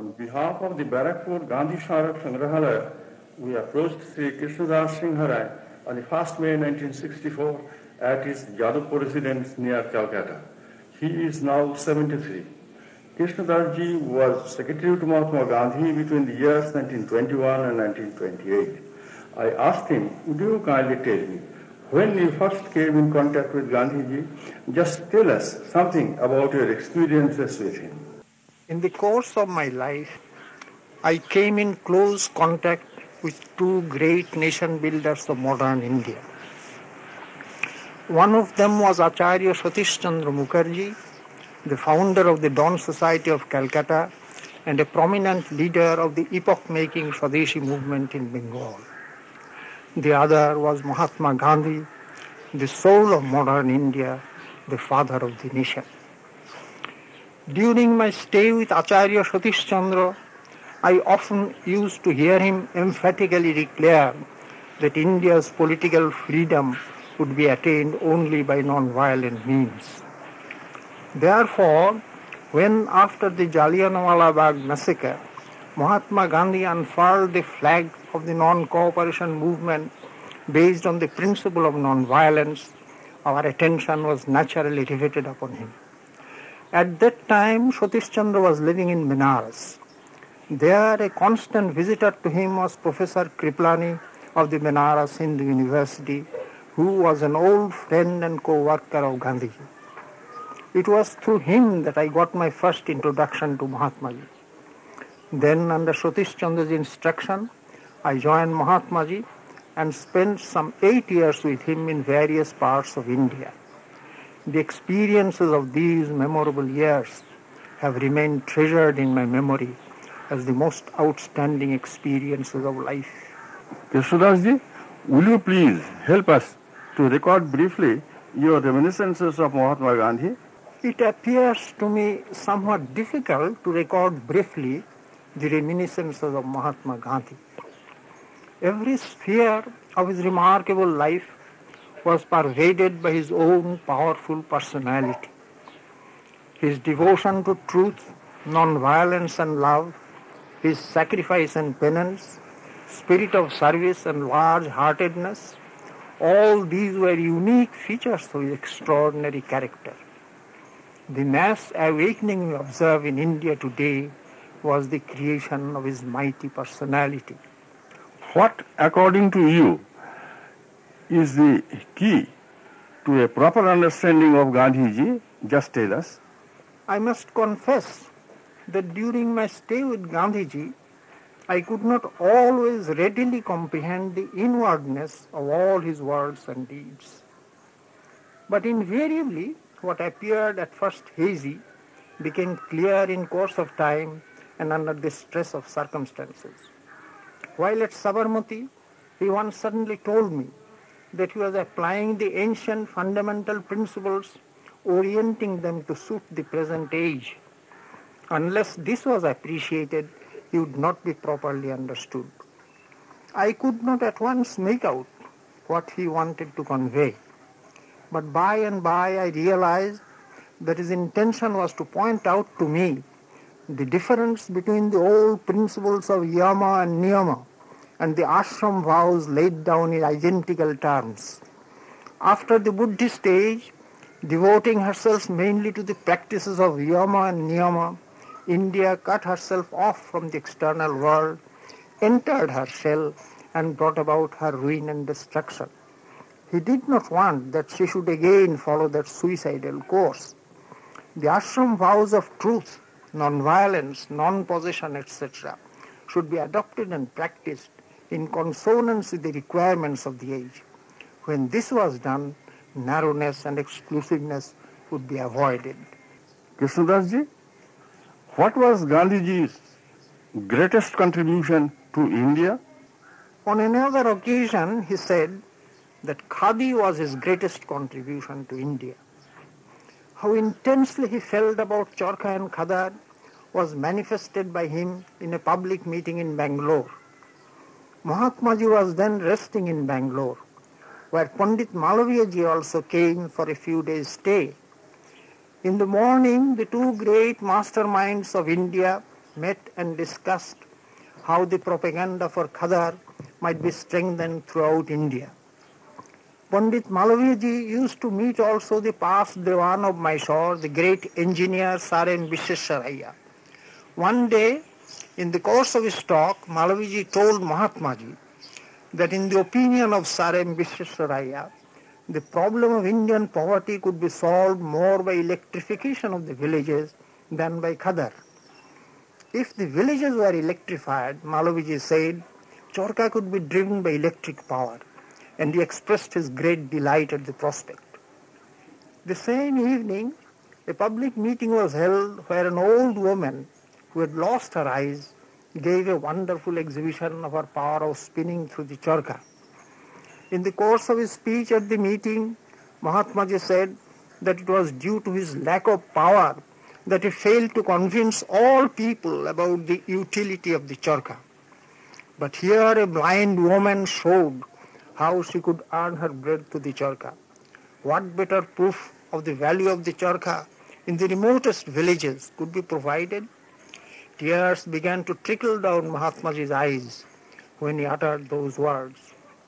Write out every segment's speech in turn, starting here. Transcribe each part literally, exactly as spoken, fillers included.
On behalf of the Barakpur Gandhi Smarak Sangrahalaya, we approached Sri Krishnadas Singh Harai on the first of May nineteen sixty-four at his Yadavpur residence near Calcutta. He is now seventy-three. Krishnadas ji was secretary to Mahatma Gandhi between the years nineteen twenty-one and nineteen twenty-eight. I asked him, would you kindly tell me, when you first came in contact with Gandhi ji, just tell us something about your experiences with him. In the course of my life, I came in close contact with two great nation builders of modern India. One of them was Acharya Satish Chandra Mukherjee, the founder of the Dawn Society of Calcutta and a prominent leader of the epoch-making Swadeshi movement in Bengal. The other was Mahatma Gandhi, the soul of modern India, the father of the nation. During my stay with Acharya Satish Chandra, I often used to hear him emphatically declare that India's political freedom would be attained only by non-violent means. Therefore, when after the Jallianwala Bagh massacre, Mahatma Gandhi unfurled the flag of the non-cooperation movement based on the principle of non-violence, our attention was naturally riveted upon him. At that time, Satish Chandra was living in Benares. There, a constant visitor to him was Professor Kriplani of the Benares Hindu University, who was an old friend and co-worker of Gandhiji. It was through him that I got my first introduction to Mahatmaji. Then, under Satish Chandra's instruction, I joined Mahatmaji and spent some eight years with him in various parts of India. The experiences of these memorable years have remained treasured in my memory as the most outstanding experiences of life. Krishnadas ji, will you please help us to record briefly your reminiscences of Mahatma Gandhi? It appears to me somewhat difficult to record briefly the reminiscences of Mahatma Gandhi. Every sphere of his remarkable life was pervaded by his own powerful personality. His devotion to truth, non-violence and love, his sacrifice and penance, spirit of service and large-heartedness, all these were unique features of his extraordinary character. The mass awakening we observe in India today was the creation of his mighty personality. What, according to you, is the key to a proper understanding of Gandhiji? Just tell us. I must confess that during my stay with Gandhiji, I could not always readily comprehend the inwardness of all his words and deeds. But invariably, what appeared at first hazy became clear in course of time and under the stress of circumstances. While at Sabarmati, he once suddenly told me that he was applying the ancient fundamental principles, orienting them to suit the present age. Unless this was appreciated, he would not be properly understood. I could not at once make out what he wanted to convey, but by and by I realized that his intention was to point out to me the difference between the old principles of yama and niyama and the ashram vows laid down in identical terms. After the Buddhist age, devoting herself mainly to the practices of yama and niyama, India cut herself off from the external world, entered her shell, and brought about her ruin and destruction. He did not want that she should again follow that suicidal course. The ashram vows of truth, non-violence, non-possession, et cetera should be adopted and practiced in consonance with the requirements of the age. When this was done, narrowness and exclusiveness would be avoided. Krishnadas ji, what was Gandhiji's greatest contribution to India? On another occasion, he said that Khadi was his greatest contribution to India. How intensely he felt about Charkha and Khadar was manifested by him in a public meeting in Bangalore. Mahatmaji was then resting in Bangalore, where Pandit Malaviyaji also came for a few days' stay. In the morning, the two great masterminds of India met and discussed how the propaganda for Khadar might be strengthened throughout India. Pandit Malaviyaji used to meet also the past Dewan of Mysore, the great engineer Sir M. Visvesvaraya. One day, in the course of his talk, Malaviyaji told Mahatmaji that in the opinion of Sir M. Visvesvaraya, the problem of Indian poverty could be solved more by electrification of the villages than by Khadar. If the villages were electrified, Malaviyaji said, Chorka could be driven by electric power, and he expressed his great delight at the prospect. The same evening, a public meeting was held where an old woman who had lost her eyes gave a wonderful exhibition of her power of spinning through the Chorka. In the course of his speech at the meeting, Mahatmaji said that it was due to his lack of power that he failed to convince all people about the utility of the Chorka. But here a blind woman showed how she could earn her bread to the Chorka. What better proof of the value of the Chorka in the remotest villages could be provided? Tears began to trickle down Mahatmaji's eyes when he uttered those words.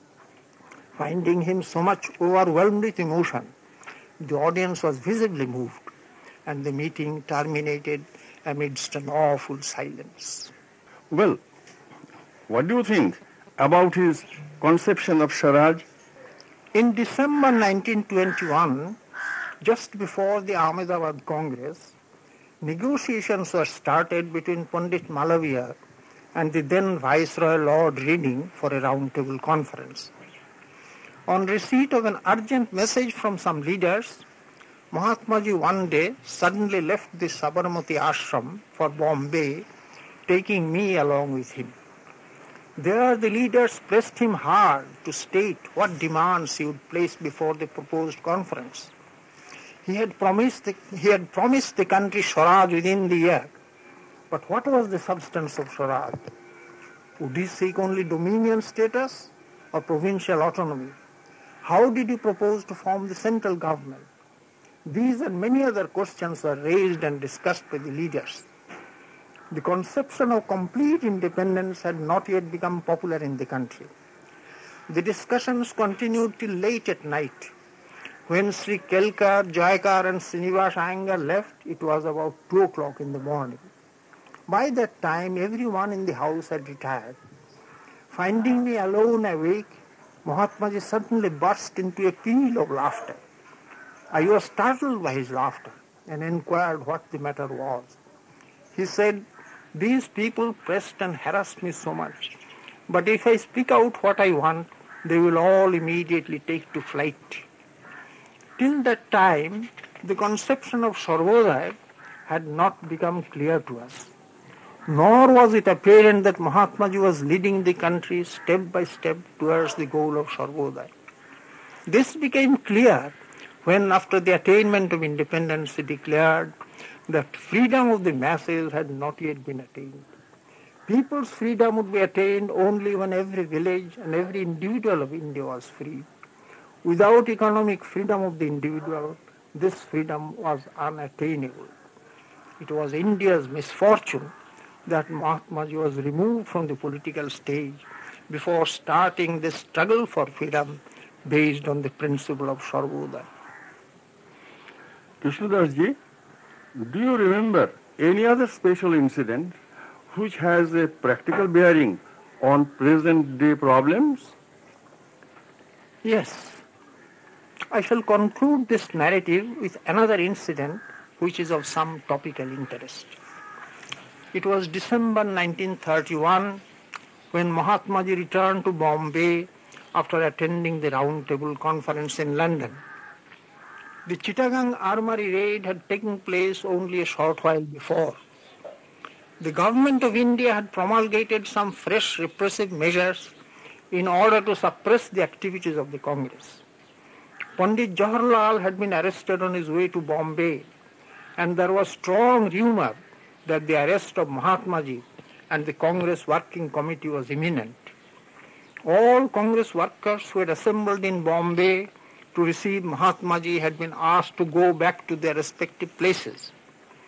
Finding him so much overwhelmed with emotion, the audience was visibly moved, and the meeting terminated amidst an awful silence. Well, what do you think about his conception of Swaraj? In December nineteen twenty-one, just before the Ahmedabad Congress, negotiations were started between Pandit Malaviya and the then Viceroy Lord Reading for a roundtable conference. On receipt of an urgent message from some leaders, Mahatmaji one day suddenly left the Sabarmati ashram for Bombay, taking me along with him. There the leaders pressed him hard to state what demands he would place before the proposed conference. He had promised the, he had promised the country Swaraj within the year. But what was the substance of Swaraj? Would he seek only dominion status or provincial autonomy? How did he propose to form the central government? These and many other questions were raised and discussed by the leaders. The conception of complete independence had not yet become popular in the country. The discussions continued till late at night. When Sri Kelkar, Jaykar and Srinivas Iyengar left, it was about two o'clock in the morning. By that time, everyone in the house had retired. Finding me alone awake, Mahatmaji suddenly burst into a peal of laughter. I was startled by his laughter and inquired what the matter was. He said, these people pressed and harassed me so much, but if I speak out what I want, they will all immediately take to flight. Till that time, the conception of Sarvodaya had not become clear to us. Nor was it apparent that Mahatmaji was leading the country step by step towards the goal of Sarvodaya. This became clear when, after the attainment of independence, he declared that freedom of the masses had not yet been attained. People's freedom would be attained only when every village and every individual of India was free. Without economic freedom of the individual, this freedom was unattainable. It was India's misfortune that Mahatmaji was removed from the political stage before starting this struggle for freedom based on the principle of Sarvodaya. Krishnadas ji, do you remember any other special incident which has a practical bearing on present day problems? Yes. I shall conclude this narrative with another incident which is of some topical interest. It was December nineteen thirty-one when Mahatmaji returned to Bombay after attending the Round Table Conference in London. The Chittagong Armory raid had taken place only a short while before. The government of India had promulgated some fresh repressive measures in order to suppress the activities of the Congress. Pandit Jawaharlal had been arrested on his way to Bombay, and there was strong rumor that the arrest of Mahatmaji and the Congress Working Committee was imminent. All Congress workers who had assembled in Bombay to receive Mahatmaji had been asked to go back to their respective places.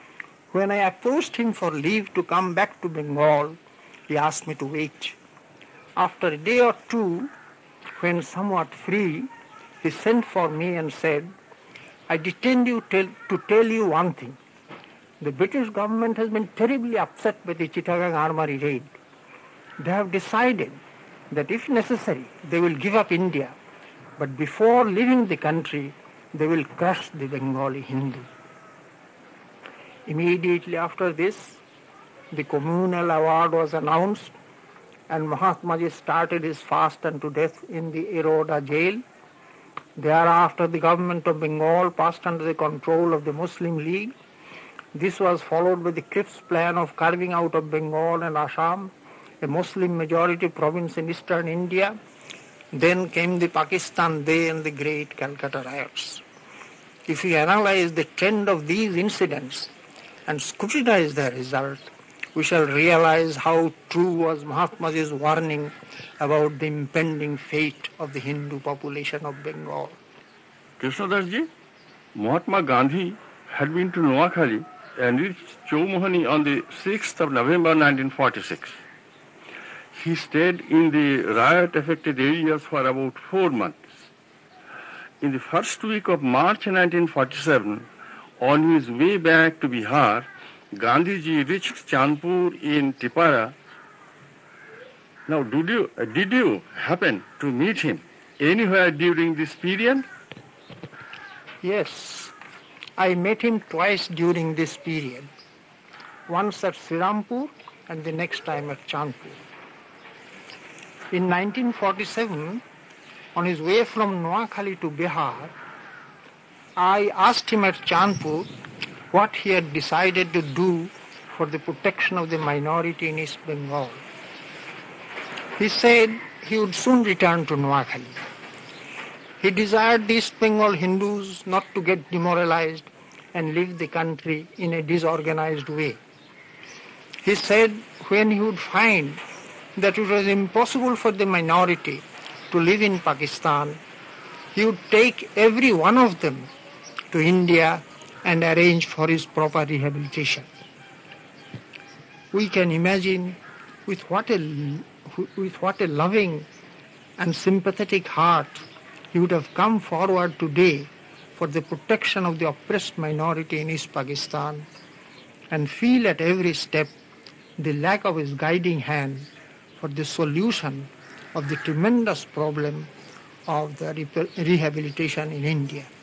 When I approached him for leave to come back to Bengal, he asked me to wait. After a day or two, when somewhat free, he sent for me and said, I detained you tell, to tell you one thing. The British government has been terribly upset by the Chittagong Armory raid. They have decided that if necessary, they will give up India, but before leaving the country, they will crush the Bengali Hindu. Immediately after this, the communal award was announced, and Mahatmaji started his fast unto death in the Eroda jail. Thereafter, the government of Bengal passed under the control of the Muslim League. This was followed by the Cripps plan of carving out of Bengal and Assam a Muslim-majority province in eastern India. Then came the Pakistan Day and the great Calcutta riots. If we analyze the trend of these incidents and scrutinize their result, we shall realize how true was Mahatmaji's warning about the impending fate of the Hindu population of Bengal. Krishnadas ji, Mahatma Gandhi had been to Noakhali and reached Chowmohani on the sixth of November nineteen forty-six. He stayed in the riot-affected areas for about four months. In the first week of March nineteen forty-seven, on his way back to Bihar, Gandhiji reached Chandpur in Tipara. Now, did you, uh, did you happen to meet him anywhere during this period? Yes, I met him twice during this period. Once at Srirampur and the next time at Chandpur. In nineteen forty-seven, on his way from Noakhali to Bihar, I asked him at Chandpur what he had decided to do for the protection of the minority in East Bengal. He said he would soon return to Noakhali. He desired the East Bengal Hindus not to get demoralized and leave the country in a disorganized way. He said when he would find that it was impossible for the minority to live in Pakistan, he would take every one of them to India and arrange for his proper rehabilitation. We can imagine with what a, with what a loving and sympathetic heart he would have come forward today for the protection of the oppressed minority in East Pakistan, and feel at every step the lack of his guiding hand for the solution of the tremendous problem of the rehabilitation in India.